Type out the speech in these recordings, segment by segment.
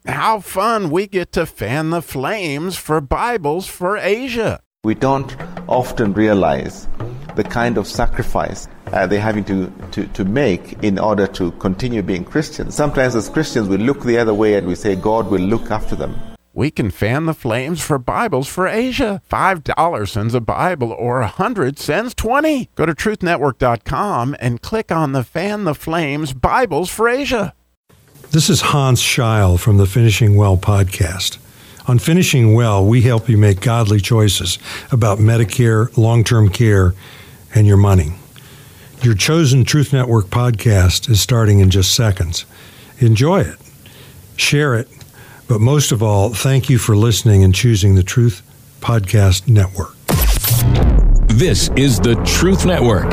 how fun we get to fan the flames for Bibles for Asia. We don't often realize the kind of sacrifice they're having to make in order to continue being Christians. Sometimes as Christians we look the other way and we say God will look after them. We can fan the flames for Bibles for Asia. $5 sends a Bible, or 100 sends 20. Go to truthnetwork.com and click on the Fan the Flames Bibles for Asia. This is Hans Scheil from the Finishing Well podcast. On Finishing Well, we help you make godly choices about Medicare, long-term care, and your money. Your chosen Truth Network podcast is starting in just seconds. Enjoy it. Share it. But most of all, thank you for listening and choosing the Truth Podcast Network. This is the Truth Network.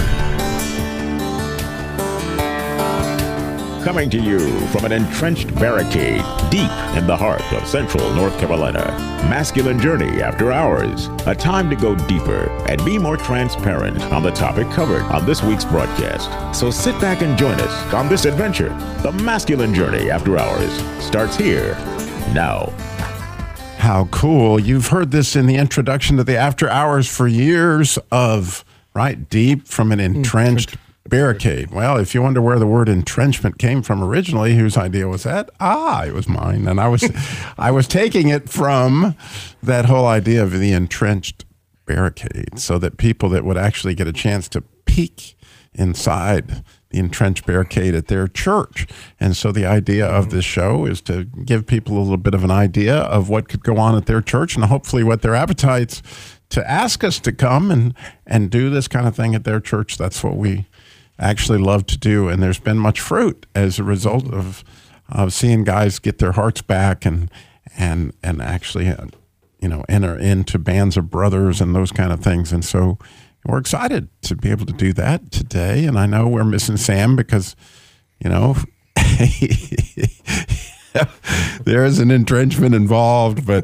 Coming to you from an entrenched barricade deep in the heart of central North Carolina. Masculine Journey After Hours. A time to go deeper and be more transparent on the topic covered on this week's broadcast. So sit back and join us on this adventure. The Masculine Journey After Hours starts here now. How cool. You've heard this in the introduction to the After Hours for years of, right, deep from an entrenched barricade. Well, if you wonder where the word entrenchment came from originally, whose idea was that? It was mine. And I was taking it from that whole idea of the entrenched barricade, so that people that would actually get a chance to peek inside the entrenched barricade at their church. And so the idea of this show is to give people a little bit of an idea of what could go on at their church, and hopefully what their appetites to ask us to come and do this kind of thing at their church. That's what we actually love to do. And there's been much fruit as a result of seeing guys get their hearts back and actually enter into bands of brothers and those kind of things. And so we're excited to be able to do that today. And I know we're missing Sam because, there is an entrenchment involved, but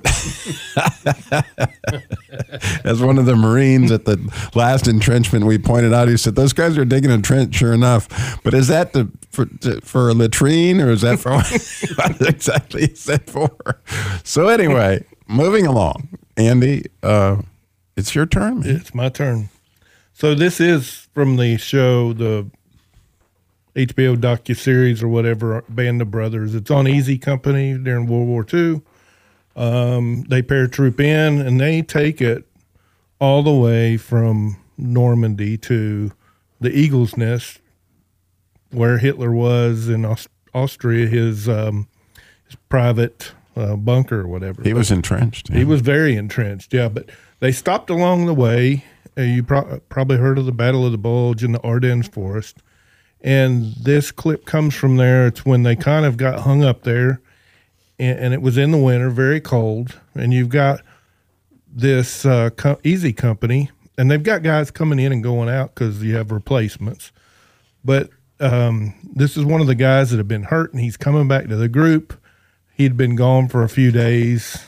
as one of the Marines at the last entrenchment, we pointed out, he said, those guys are digging a trench, sure enough. But is that for a latrine, or is that for what exactly is that for? So anyway, moving along. Andy, it's your turn, man. It's my turn. So this is from the show, the HBO docuseries or whatever, Band of Brothers. It's on Easy Company during World War II. They paratroop in, and they take it all the way from Normandy to the Eagle's Nest, where Hitler was in Austria, his private bunker or whatever. He was entrenched. Yeah. He was very entrenched, yeah. But they stopped along the way. You probably heard of the Battle of the Bulge in the Ardennes Forest. And this clip comes from there. It's when they kind of got hung up there, and it was in the winter, very cold. And you've got this Easy Company, and they've got guys coming in and going out because you have replacements. But this is one of the guys that have been hurt, and he's coming back to the group. He'd been gone for a few days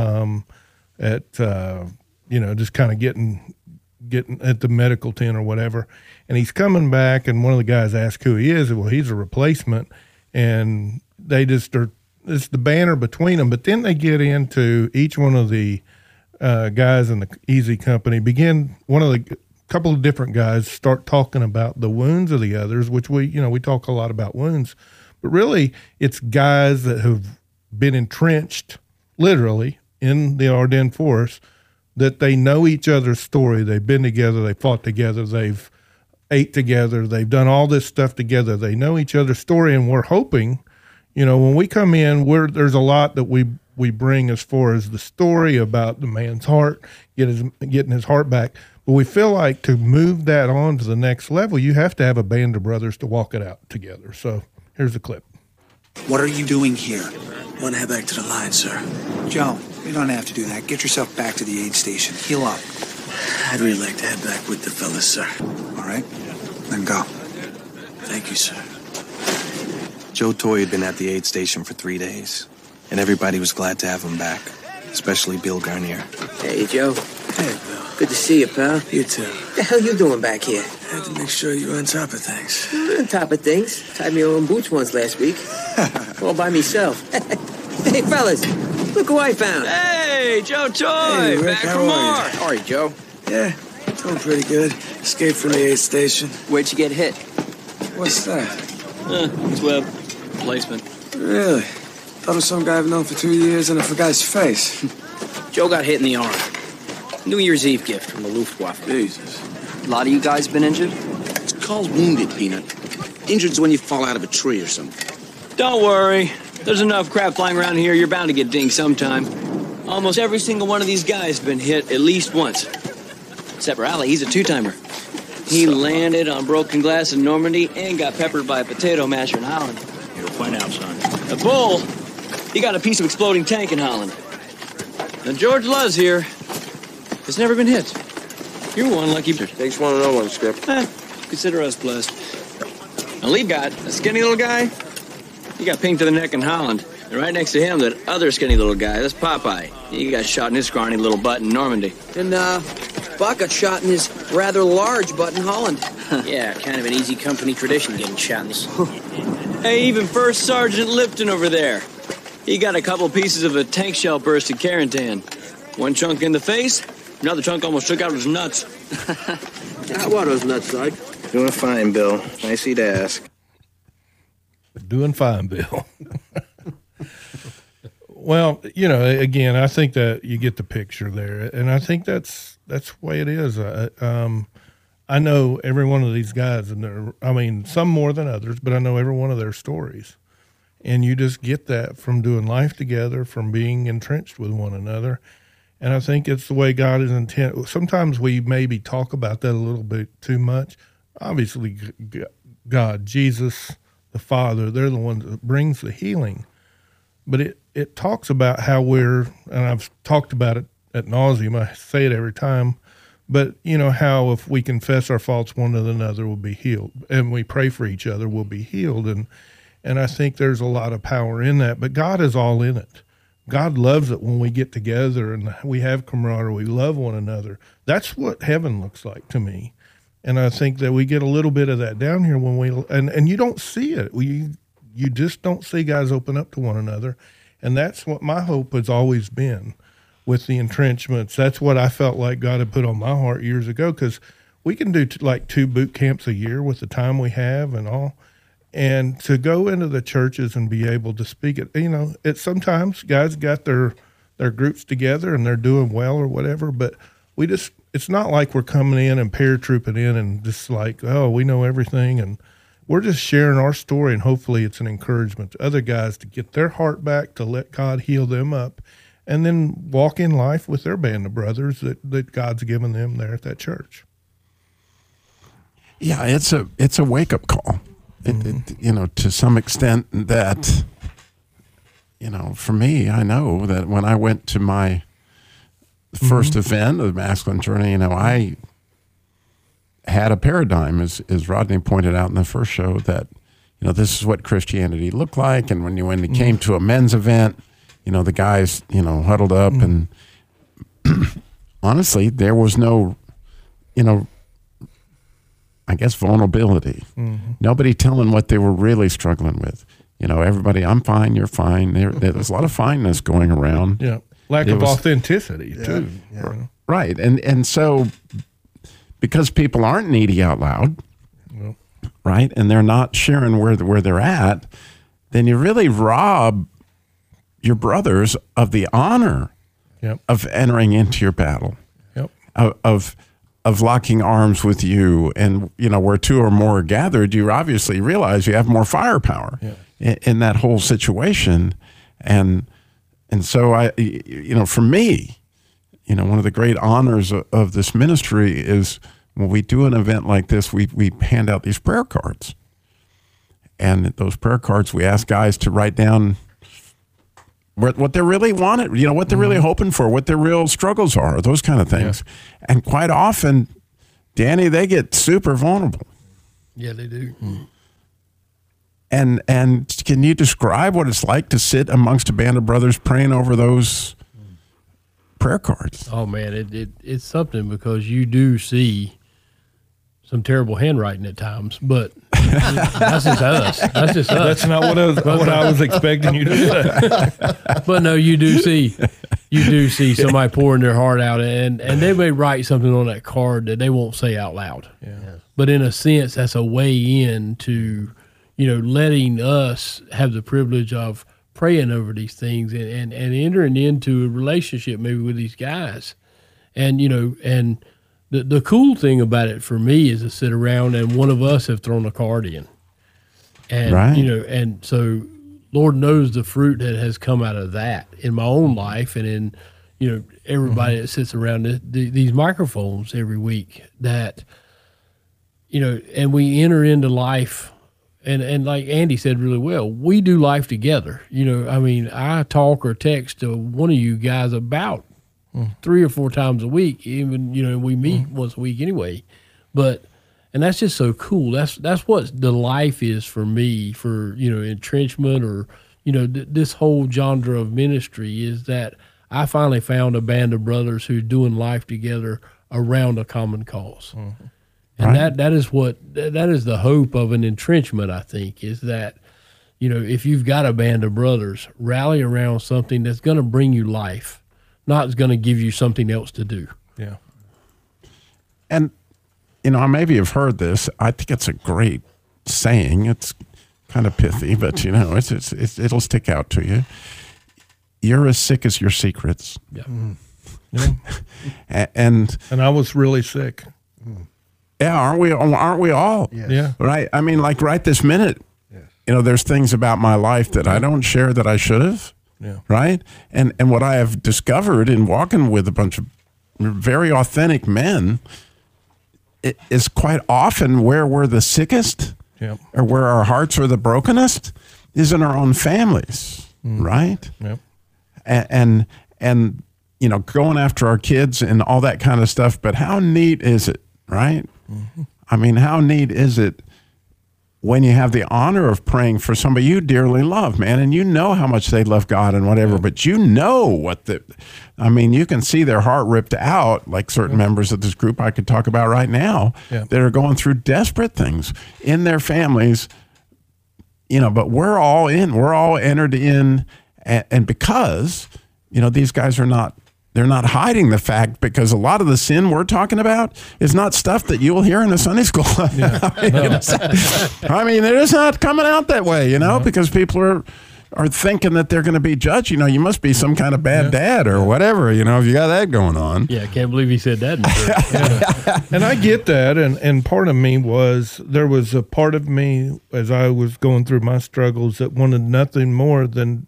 just kind of getting at the medical tent or whatever. And he's coming back, and one of the guys asks who he is. Well, he's a replacement. And they just are, it's the banner between them. But then they get into each one of the guys in the Easy Company, couple of different guys start talking about the wounds of the others, which we talk a lot about wounds. But really, it's guys that have been entrenched, literally, in the Ardennes Forest, that they know each other's story. They've been together. They fought together. They've ate together. They've done all this stuff together. They know each other's story, and we're hoping, when we come in, there's a lot that we bring as far as the story about the man's heart, getting his heart back. But we feel like to move that on to the next level, you have to have a band of brothers to walk it out together. So here's the clip. What are you doing here? I want to head back to the line, sir. Joe, you don't have to do that. Get yourself back to the aid station. Heal up. I'd really like to head back with the fellas, sir. All right, then go. Thank you, sir. Joe Toy had been at the aid station for 3 days, and everybody was glad to have him back, especially Bill Garnier. Hey, Joe. Hey, Bill. Good to see you, pal. You too. What the hell you doing back here? I had to make sure you were on top of things. On top of things. Tied my own boots once last week. All by myself. Hey, fellas, look who I found. Hey, Joe Toy, Hey, Rick, back how from are you? Mars. How are you, Joe? Yeah, doing pretty good. Escaped from the aid station. Where'd you get hit? What's that? Swab replacement. Really? Thought it was some guy I've known for 2 years and I forgot his face. Joe got hit in the arm. New Year's Eve gift from the Luftwaffe. Jesus. A lot of you guys been injured? It's called wounded, Peanut. Injured's when you fall out of a tree or something. Don't worry. There's enough crap flying around here. You're bound to get dinged sometime. Almost every single one of these guys has been hit at least once. Except for Allie, he's a two-timer. He landed on broken glass in Normandy and got peppered by a potato masher in Holland. You'll find out, son. The Bull, he got a piece of exploding tank in Holland. Now, George Luz here has never been hit. You're one lucky... Takes one to know one, Skip. Consider us blessed. Now, Lee got a skinny little guy. He got pinged to the neck in Holland. And right next to him, that other skinny little guy, that's Popeye. He got shot in his scrawny little butt in Normandy. And, Buck got shot in his rather large butt in Holland. Yeah, kind of an easy company tradition getting shot in this. Hey, even First Sergeant Lipton over there. He got a couple pieces of a tank shell burst at Carentan. One chunk in the face, another chunk almost took out his nuts. How are those nuts, Sarge? Doing fine, Bill. Nice of you to ask. Doing fine, Bill. Well, you know, again, I think that you get the picture there, and I think that's the way it is. I know every one of these guys, and some more than others, but I know every one of their stories, and you just get that from doing life together, from being entrenched with one another, and I think it's the way God is intended. Sometimes we maybe talk about that a little bit too much. Obviously, God, Jesus, the Father, they're the ones that brings the healing. But it talks about how and I've talked about it ad nauseum, I say it every time, but you know how if we confess our faults one to another, we'll be healed. And we pray for each other, we'll be healed. And I think there's a lot of power in that, but God is all in it. God loves it when we get together and we have camaraderie, we love one another. That's what heaven looks like to me. And I think that we get a little bit of that down here when and you don't see it. You just don't see guys open up to one another. And that's what my hope has always been with the entrenchments. That's what I felt like God had put on my heart years ago, because we can do like 2 boot camps a year with the time we have and all. And to go into the churches and be able to speak it, you know, it's sometimes guys got their groups together and they're doing well or whatever, but it's not like we're coming in and paratrooping in and just like, oh, we know everything. And we're just sharing our story, and hopefully it's an encouragement to other guys to get their heart back, to let God heal them up, and then walk in life with their band of brothers that God's given them there at that church. Yeah, it's a wake-up call, you know, to some extent that, you know, for me, I know that when I went to my first event of the Masculine Journey, you know, I had a paradigm, as Rodney pointed out in the first show, that, you know, this is what Christianity looked like. And when it came to a men's event, you know, the guys, you know, huddled up and honestly, there was no, you know, I guess vulnerability. Nobody telling what they were really struggling with. You know, everybody, I'm fine, you're fine. There's a lot of fineness going around. Yeah. Lack of authenticity too. Yeah. Right. And so, because people aren't needy out loud, right, and they're not sharing where they're at, then you really rob your brothers of the honor of entering into your battle, of locking arms with you. And, you know, where 2 or more are gathered, you obviously realize you have more firepower in that whole situation. And so, you know, for me, you know, one of the great honors of this ministry is when we do an event like this, we hand out these prayer cards. And those prayer cards, we ask guys to write down what they really wanted, you know, what they're really hoping for, what their real struggles are, those kind of things. Yeah. And quite often, Danny, they get super vulnerable. Yeah, they do. Mm. And can you describe what it's like to sit amongst a band of brothers praying over those prayer cards? Oh man, it's something, because you do see some terrible handwriting at times, but That's just us. That's just us. That's not what I was expecting you to say. But no, you do see somebody pouring their heart out, and they may write something on that card that they won't say out loud. Yeah. But in a sense, that's a way in to, letting us have the privilege of praying over these things and entering into a relationship maybe with these guys. And, and the cool thing about it for me is to sit around and one of us have thrown a card in. And, Right. And so Lord knows the fruit that has come out of that in my own life and in, everybody that sits around these microphones every week that, and we enter into life. And like Andy said really well, we do life together. I talk or text to one of you guys about 3 or 4 times a week. Even we meet once a week anyway. And that's just so cool. That's what the life is for me. For entrenchment or this whole genre of ministry is that I finally found a band of brothers who are doing life together around a common cause. Mm-hmm. And right. that is the hope of an entrenchment, I think, is that, if you've got a band of brothers, rally around something that's going to bring you life, not going to give you something else to do. Yeah. And, I maybe have heard this. I think it's a great saying. It's kind of pithy, but, it'll stick out to you. You're as sick as your secrets. Yeah. Yeah. and I was really sick. Yeah, aren't we all? Yes. Yeah. Right? I mean, like right this minute, yes. There's things about my life that I don't share that I should have. Yeah. Right? And what I have discovered in walking with a bunch of very authentic men is quite often where we're the sickest yep. or where our hearts are the brokenest is in our own families. Right? Yep. And going after our kids and all that kind of stuff. But how neat is it? Right? Mm-hmm. I mean, how neat is it when you have the honor of praying for somebody you dearly love, man, and you know how much they love God and whatever, but you can see their heart ripped out, like certain members of this group I could talk about right now that are going through desperate things in their families, but we're all entered in, and because, these guys they're not hiding the fact, because a lot of the sin we're talking about is not stuff that you'll hear in a Sunday school. Yeah. It is not coming out that way, because people are thinking that they're going to be judged. You must be some kind of bad dad or whatever, if you got that going on. Yeah, I can't believe he said that. And I get that. And part of me there was a part of me as I was going through my struggles that wanted nothing more than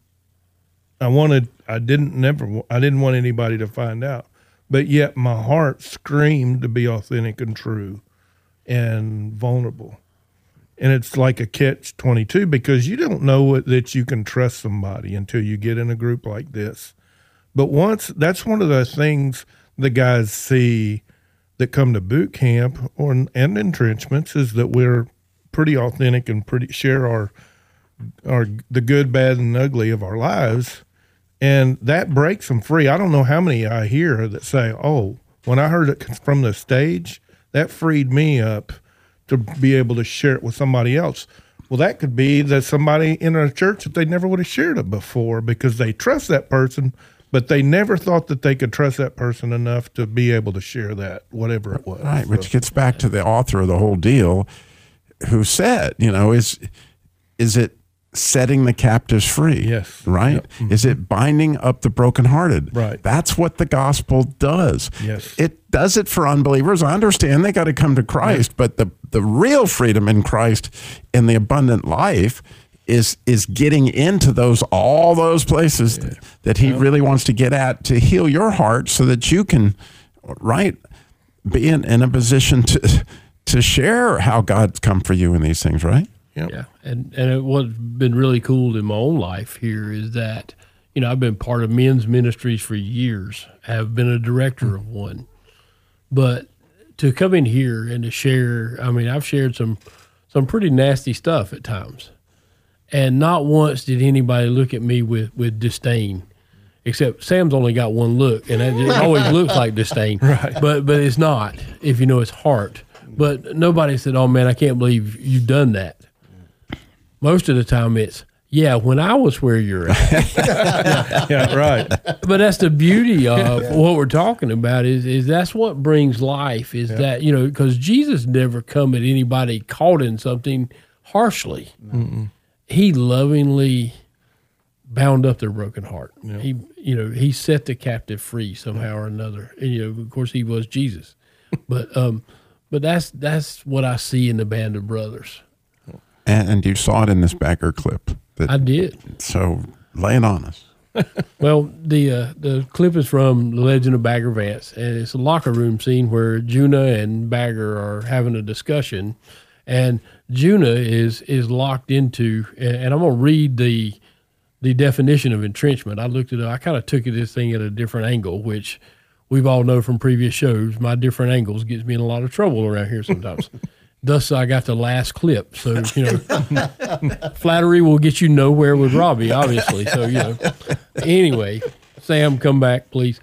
I didn't want anybody to find out, but yet my heart screamed to be authentic and true and vulnerable. And it's like a catch-22 because you don't know that you can trust somebody until you get in a group like this. But that's one of the things the guys see that come to boot camp and entrenchments is that we're pretty authentic and share the good, bad, and ugly of our lives. And that breaks them free. I don't know how many I hear that say, oh, when I heard it from the stage, that freed me up to be able to share it with somebody else. Well, that could be that somebody in a church that they never would have shared it before because they trust that person, but they never thought that they could trust that person enough to be able to share that, whatever it was. Right, which gets back to the author of the whole deal who said, is it setting the captives free? Yes. Right? Yep. Mm-hmm. Is it binding up the brokenhearted? Right. That's what the gospel does. Yes. It does it for unbelievers. I understand they got to come to Christ, but the real freedom in Christ in the abundant life is getting into all those places that he really wants to get at to heal your heart so that you can, be in a position to share how God's come for you in these things, right? Yep. Yeah. And what's been really cool in my own life here is that, I've been part of men's ministries for years, have been a director of one. But to come in here and to share, I've shared some pretty nasty stuff at times. And not once did anybody look at me with disdain, except Sam's only got one look, and it always looks like disdain. Right. But it's not, if you know his heart. But nobody said, "Oh man, I can't believe you've done that." Most of the time, it's when I was where you're at. Yeah, right. But that's the beauty of what we're talking about is that's what brings life. Is that because Jesus never come at anybody caught in something harshly. Mm-mm. He lovingly bound up their broken heart. Yeah. He set the captive free somehow or another. And, of course, he was Jesus. But that's what I see in the Band of Brothers. And you saw it in this Bagger clip. I did. So lay it on us. Well, the clip is from The Legend of Bagger Vance, and it's a locker room scene where Junah and Bagger are having a discussion, and Junah is locked into, and I'm going to read the definition of entrenchment. I looked it up. I kind of took this thing at a different angle, which we've all know from previous shows. My different angles gets me in a lot of trouble around here sometimes. Thus, I got the last clip. So, flattery will get you nowhere with Robbie, obviously. So, Anyway, Sam, come back, please.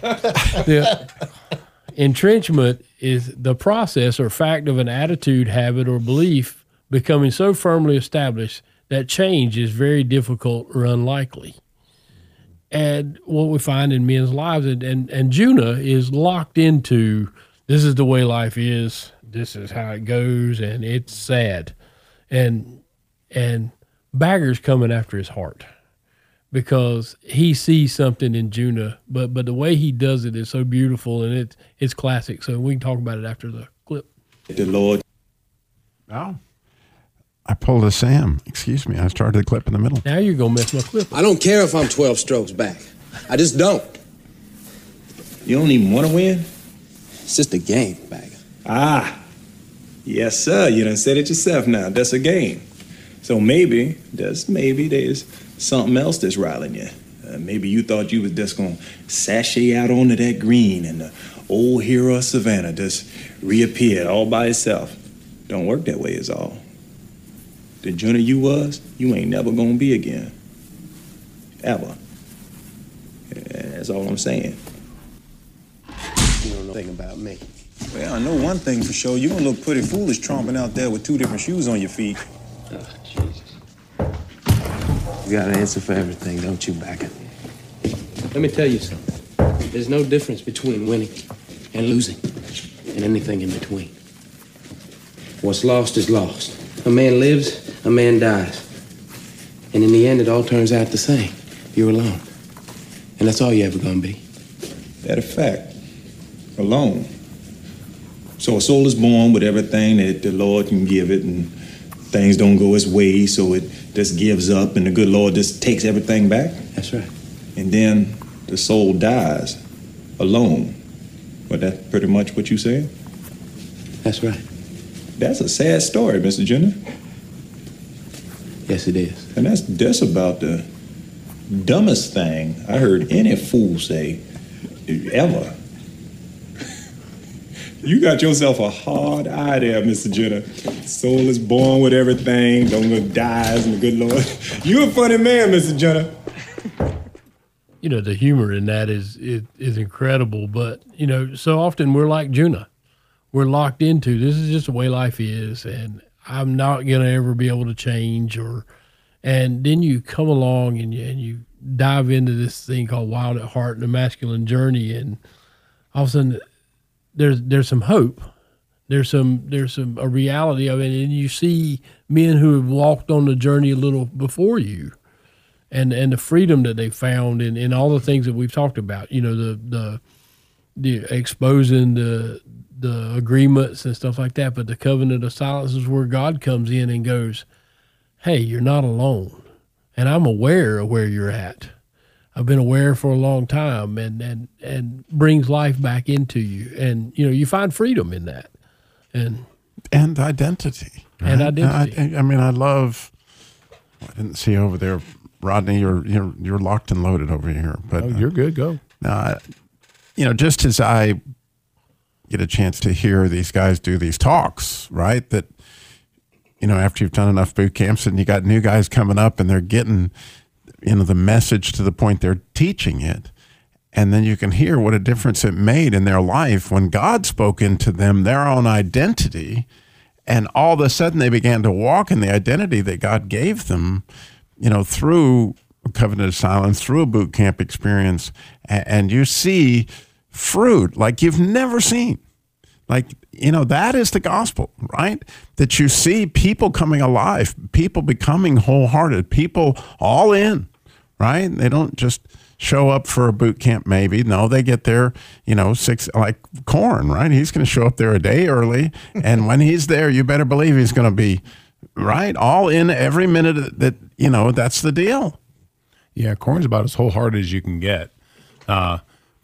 The entrenchment is the process or fact of an attitude, habit, or belief becoming so firmly established that change is very difficult or unlikely. And what we find in men's lives, and Junah is locked into, this is the way life is. This is how it goes, and it's sad. And Bagger's coming after his heart because he sees something in Junah, but the way he does it is so beautiful, and it's classic. So we can talk about it after the clip. The Lord. Oh. I pulled a Sam. Excuse me. I started the clip in the middle. Now you're going to mess my clip up. I don't care if I'm 12 strokes back. I just don't. You don't even want to win? It's just a game, Bagger. Ah, yes, sir. You done said it yourself now. That's a game. So maybe there's something else that's riling you. Maybe you thought you was just going to sashay out onto that green and the old hero of Savannah just reappeared all by itself. Don't work that way is all. The Junah you was, you ain't never going to be again. Ever. That's all I'm saying. You don't know anything about me. Well, I know one thing for sure. You gonna look pretty foolish tromping out there with two different shoes on your feet. Oh, Jesus. You got an answer for everything, don't you, Bagger? Let me tell you something. There's no difference between winning and losing and anything in between. What's lost is lost. A man lives, a man dies. And in the end, it all turns out the same. You're alone. And that's all you're ever gonna be. That a fact. Alone. So a soul is born with everything that the Lord can give it, and things don't go its way, so it just gives up, and the good Lord just takes everything back. That's right. And then the soul dies alone. But that's pretty much what you said? That's right. That's a sad story, Mr. Junah. Yes, it is. And that's about the dumbest thing I heard any fool say ever. You got yourself a hard eye there, Mr. Junah. Soul is born with everything, don't go dies, and the good Lord. You a funny man, Mr. Junah. The humor in that is incredible. But, so often we're like Junah. We're locked into, this is just the way life is, and I'm not going to ever be able to change. And then you come along and you dive into this thing called Wild at Heart and the Masculine Journey, and all of a sudden there's some hope. There's a reality of it, and you see men who have walked on the journey a little before you, and the freedom that they found in all the things that we've talked about. The exposing the agreements and stuff like that, but the covenant of silence is where God comes in and goes, "Hey, you're not alone, and I'm aware of where you're at. I've been aware for a long time," and brings life back into you, and you find freedom in that, and identity, right? And identity. I mean, I love. I didn't see over there, Rodney. You're locked and loaded over here, but you're good. Go. Just as I get a chance to hear these guys do these talks, right? That after you've done enough boot camps and you got new guys coming up and they're getting the message to the point they're teaching it, And then you can hear what a difference it made in their life when God spoke into them their own identity. And all of a sudden they began to walk in the identity that God gave them, through a covenant of silence, through a boot camp experience. And you see fruit like you've never seen. Like, that is the gospel, right? That you see people coming alive, people becoming wholehearted, people all in, right? They don't just show up for a boot camp maybe. No, they get there, 6, like Corn, right? He's going to show up there a day early. And when he's there, you better believe he's going to be, right, all in every minute that, that's the deal. Yeah, Corn's about as wholehearted as you can get. But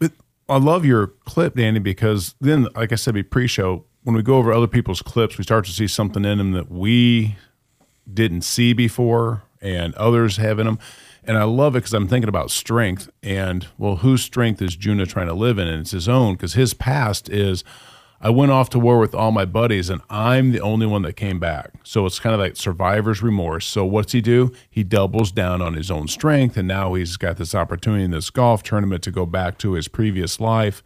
I love your clip, Danny, because then, like I said, pre-show, when we go over other people's clips, we start to see something in them that we didn't see before and others have in them. And I love it because I'm thinking about strength and, well, whose strength is Jonah trying to live in? And it's his own, because his past is, I went off to war with all my buddies and I'm the only one that came back. So it's kind of like survivor's remorse. So what's he do? He doubles down on his own strength. And now he's got this opportunity in this golf tournament to go back to his previous life.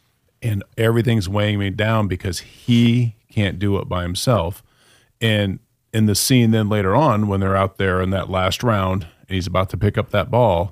And everything's weighing me down because he can't do it by himself. And in the scene then later on, when they're out there in that last round, and he's about to pick up that ball,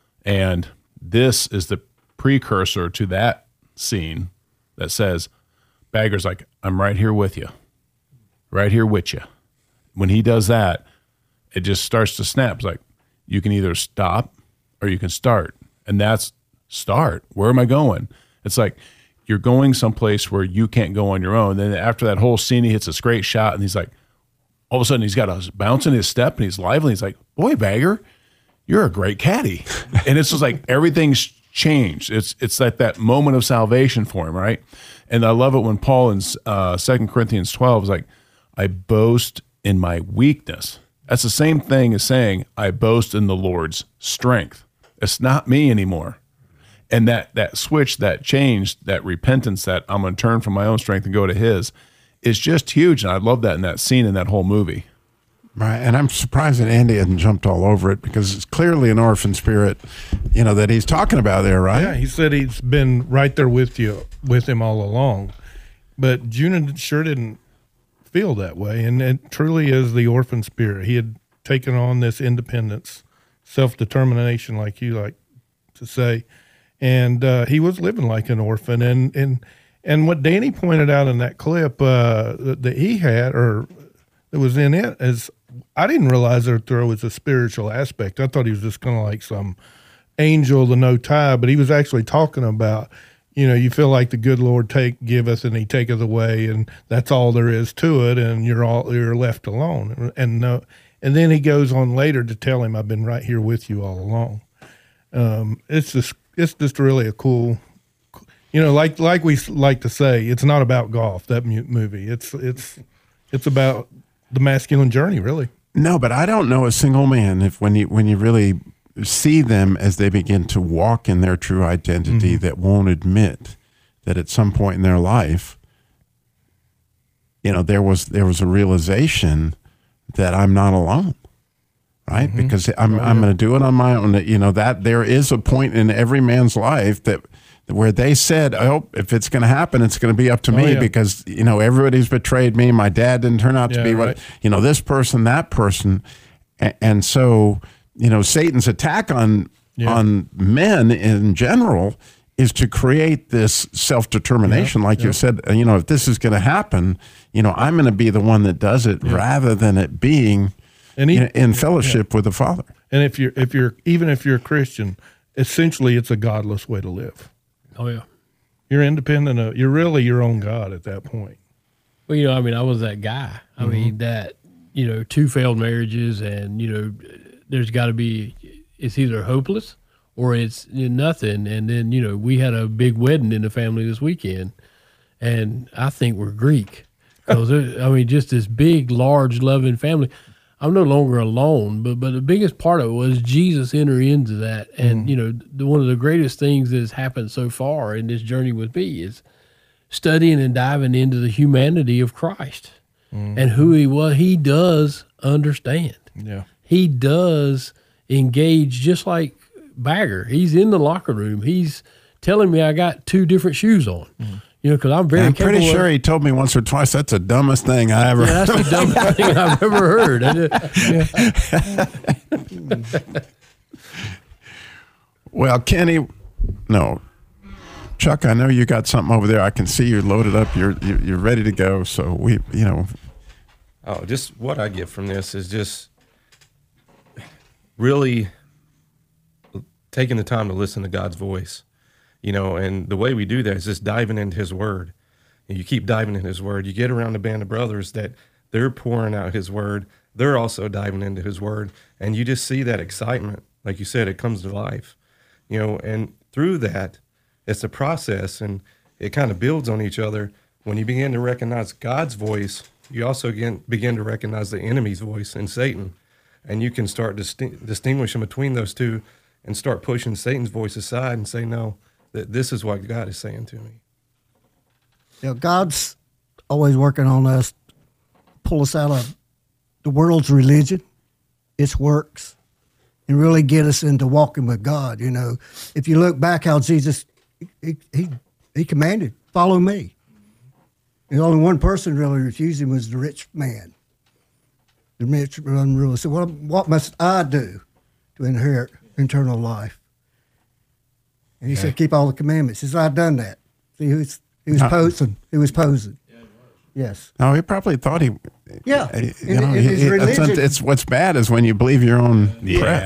and this is the precursor to that scene that says, Bagger's like, I'm right here with you. Right here with you. When he does that, it just starts to snap. It's like, you can either stop or you can start. And that's start. Where am I going? It's like, you're going someplace where you can't go on your own. Then after that whole scene, he hits this great shot, and he's like, all of a sudden he's got a bounce in his step, and he's lively. He's like, boy, Bagger, you're a great caddy. And it's just like everything's changed. It's like that moment of salvation for him, right? And I love it when Paul in 2 Corinthians 12 is like, I boast in my weakness. That's the same thing as saying, I boast in the Lord's strength. It's not me anymore. And that switch, that change, that repentance, that I'm going to turn from my own strength and go to his, is just huge. And I love that in that scene in that whole movie. Right. And I'm surprised that Andy hadn't jumped all over it, because it's clearly an orphan spirit, that he's talking about there, right? Yeah, he said he's been right there with him all along. But Jonah sure didn't feel that way. And it truly is the orphan spirit. He had taken on this independence, self-determination, like you like to say. And he was living like an orphan. And what Danny pointed out in that clip that he had, or that was in it, is I didn't realize there was a spiritual aspect. I thought he was just kind of like some angel to no tie, but he was actually talking about, you feel like the good Lord giveth and he taketh away, and that's all there is to it, and you're left alone. And then he goes on later to tell him, I've been right here with you all along. It's just really a cool, like we like to say, it's not about golf, that movie. It's about the masculine journey, really. No, but I don't know a single man, when you really see them as they begin to walk in their true identity, that won't admit that at some point in their life, there was a realization that I'm not alone, right? Because I'm going to do it on my own. That there is a point in every man's life where they said, oh, if it's going to happen, it's going to be up to me, because, everybody's betrayed me. My dad didn't turn out to be what, this person, that person. And so, Satan's attack on men in general is to create this self-determination. You said, if this is going to happen, I'm going to be the one that does it, rather than it being in fellowship with the Father. And if you're a Christian, essentially it's a godless way to live. Oh yeah, you're independent. You're really your own God at that point. Well, I was that guy. I mean, that 2 failed marriages, and there's got to be, it's either hopeless or it's nothing. And then we had a big wedding in the family this weekend, and I think we're Greek, because just this big, large, loving family. I'm no longer alone, but the biggest part of it was Jesus entered into that. And, one of the greatest things that has happened so far in this journey with me is studying and diving into the humanity of Christ and who he was. He does understand. Yeah. He does engage, just like Bagger. He's in the locker room. He's telling me I got 2 different shoes on. You know, because I'm very. I'm pretty sure he told me once or twice that's the dumbest thing I ever. Yeah, that's the dumbest thing I've ever heard. Well, Kenny, no, Chuck, I know you got something over there. I can see you're loaded up. You're ready to go. So we, you know. Oh, just what I get from this is just really taking the time to listen to God's voice, you know, and the way we do that is just diving into His Word. And you keep diving into His Word. You get around a band of brothers that they're pouring out His Word. They're also diving into His Word. And you just see that excitement. Like you said, it comes to life, you know, and through that, it's a process and it kind of builds on each other. When you begin to recognize God's voice, you also begin to recognize the enemy's voice in Satan. And you can start distinguishing between those two and start pushing Satan's voice aside and say, no, that this is what God is saying to me. You know, God's always working on us, pull us out of the world's religion, its works, and really get us into walking with God. You know, if you look back how Jesus, he commanded, follow me. And only one person really refused him was the rich man. The rich unruly said, what must I do to inherit eternal life? And he said, keep all the commandments. He said, I've done that. See, he was posing. He was posing. Yes. No, he probably thought he. Yeah. You know, it's what's bad is when you believe your own press.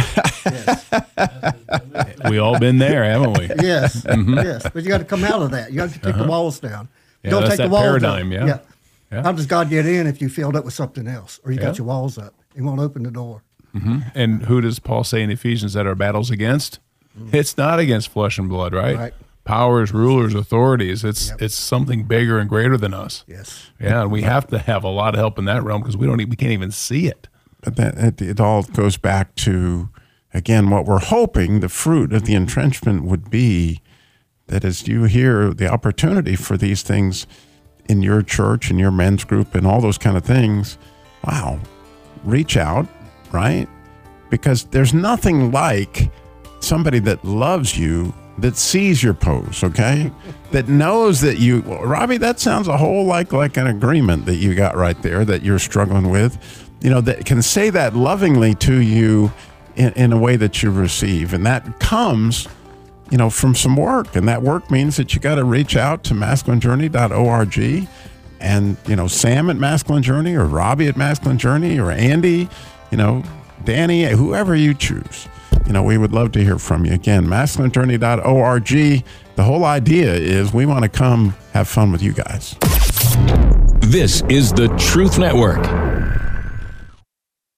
Yeah. We all been there, haven't we? Yes. Yes. But you got to come out of that. You got to take the walls down. Yeah, don't that's take the that walls paradigm, down. yeah. How does God get in if you filled up with something else or you got your walls up? He won't open the door. And who does Paul say in Ephesians that our battle's against? It's not against flesh and blood, right? Powers, rulers, authorities. It's something bigger and greater than us. Yes. Yeah, and we have to have a lot of help in that realm because we can't even see it. But it all goes back to, again, what we're hoping the fruit of the entrenchment would be, that as you hear the opportunity for these things in your church, in your men's group, and all those kind of things, wow, reach out, right? Because there's nothing like somebody that loves you, that sees your pose, okay? That knows that you, Robbie, that sounds a whole like an agreement that you got right there that you're struggling with, you know, that can say that lovingly to you in a way that you receive. And that comes, you know, from some work. And that work means that you got to reach out to masculinejourney.org and, you know, Sam at Masculine Journey or Robbie at Masculine Journey or Andy, you know, Danny, whoever you choose. You know, we would love to hear from you. Again, masculinejourney.org. The whole idea is we want to come have fun with you guys. This is the Truth Network.